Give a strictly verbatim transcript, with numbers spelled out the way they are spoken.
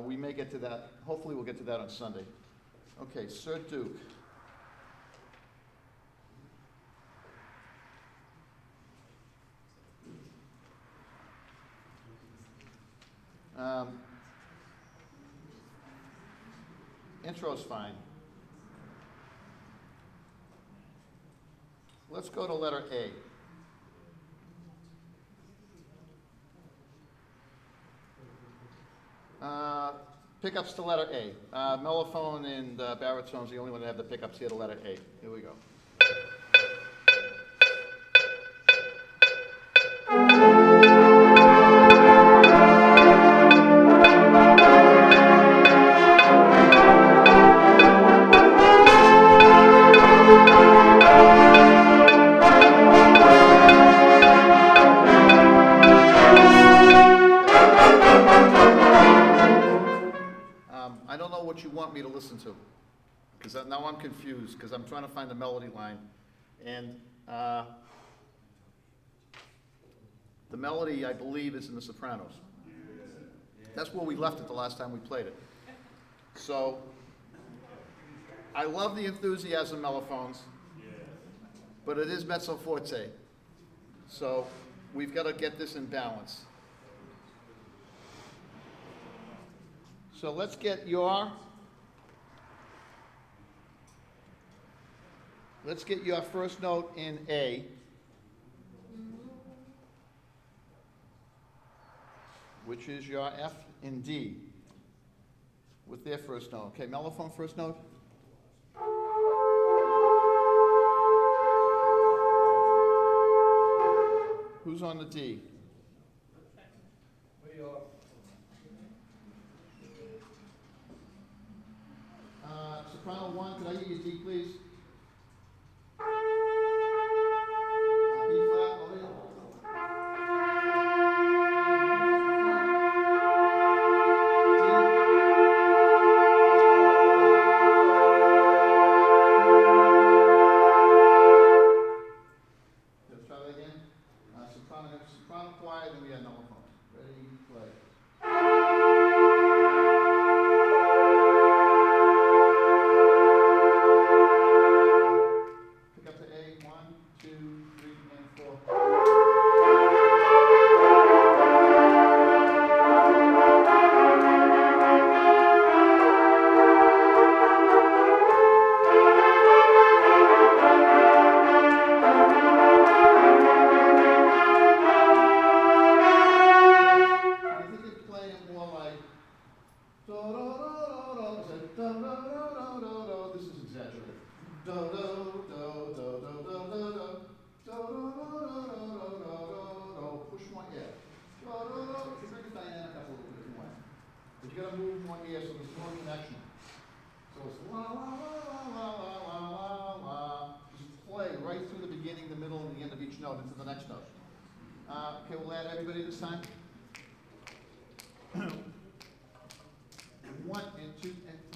we may get to that, hopefully we'll get to that on Sunday. Okay, Sir Duke. Um, intro's fine. Let's go to letter A. Uh, pickups to letter A. Uh, mellophone and uh, baritone's the only one that have the pickups here to letter A. Here we go. What you want me to listen to, because now I'm confused, because I'm trying to find the melody line, and uh, the melody, I believe, is in the Sopranos. That's where we left it the last time we played it. So, I love the enthusiasm mellophones, but it is mezzo forte. So, we've got to get this in balance. So let's get your, let's get your first note in A, which is your F in D, with their first note. Okay, mellophone first note. Who's on the D? Uh, soprano one, could I hear you D, please? Uh, B flat, over here. D. Let's try that again. Uh, soprano, soprano quiet, then we have mellophone. Ready, play. Into the next note. Uh, okay, we'll add everybody this time. One and two and